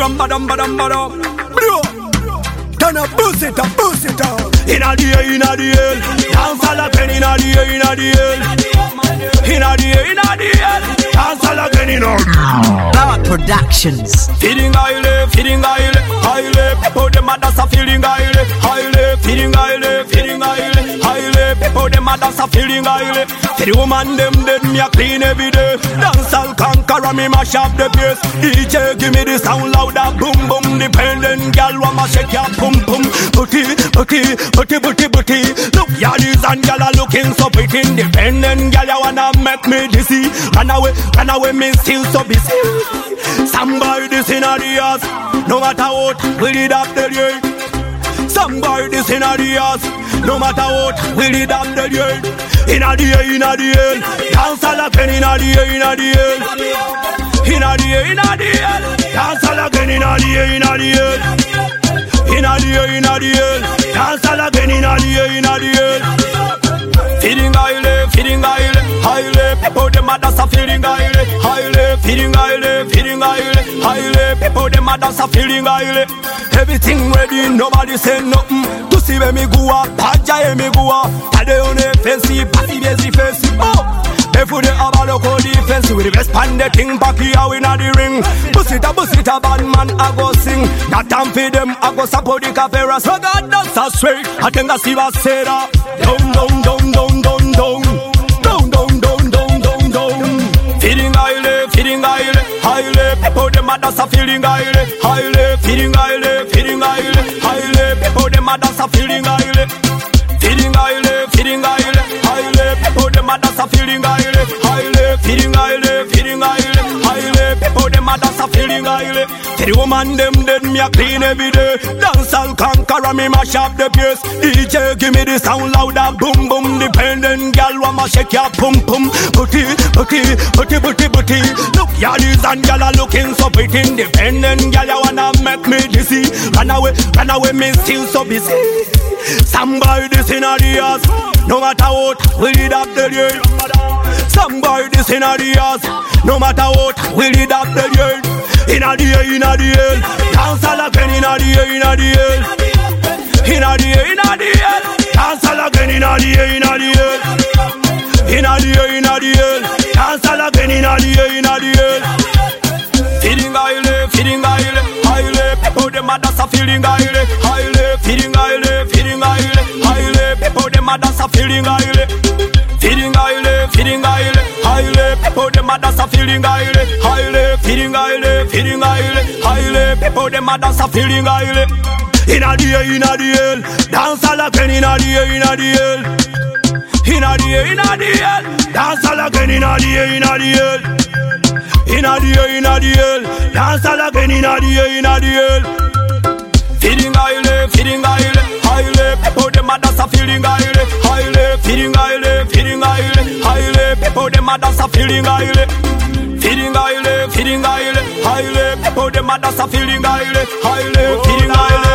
badam. Bro, turn up, boost it up. Inna the air, dance all again. Inna the air, dance all again. Inna the air. Power Productions. Feeling highly. People them a dance a feeling highly. Feeling highly. People them a dance a feeling highly. For the woman them dead, me a clean every day. Dance all conqueror, me mash up the place. DJ give me the sound louder, boom boom. Dependent girl, want ma shake your pum pum. Booty. Look, yallies and gyal are looking so pretty. Independent gyal, you wanna make me dizzy. Run away, me still so busy. Somebody in the house, no matter what, we did up the year. Somebody in the house, no matter what, we did up the year. Inna the air, dance all again. Inna the air, dance all again. Inna the air, dance all again. Inna the air. Feeling highly. People them a dance a feeling highly. Feeling highly. People them a dance a feeling highly. Everything ready, nobody say nothing. To see where me go up, Paja me go up. Tade on the fancy, party busy fancy. Oh, before they have a local defense, with the best pan the thing back here inna the ring. Bust it a bad man, I go sing. That time for them, I go support the caferas. So God dance a straight, I think I see what say that. Down. Feeling highly. People them a dance a feeling highly. Feeling highly. People them a dance a feeling highly. Feeling highly. People them a dance a feeling highly. Feeling highly. People them a dance a feeling highly. The woman them dead, me a clean every day. Dance all conqueror, me mash up the place. DJ give me the sound louder, boom boom. Dependent girl, want ma shake your pum pum. Booty. Look, yallies and gyal are looking so pretty. Independent girl, you wanna make me dizzy. Run away, me still so busy. Somebody in the house, no matter what, we did up the year. Somebody in the house, no matter what, we did up the year. Inna the air, dance all again. Inna the air, dance all again. Inna the air, dance all again. Inna the air. Feeling highly. People them a dance a feeling highly. Feeling highly. People them a dance a feeling highly. Feeling highly. People them a dance a feeling highly. Feeling highly. People them a dance a feeling highly. Inna the air, dance all again. Inna the air, dance all again. Inna the air, dance all again. Inna the air. Feeling highly. People them a dance a feeling highly. Feeling highly. People them a dance a feeling highly. Feeling highly. People them a dance a feeling highly. Feeling highly.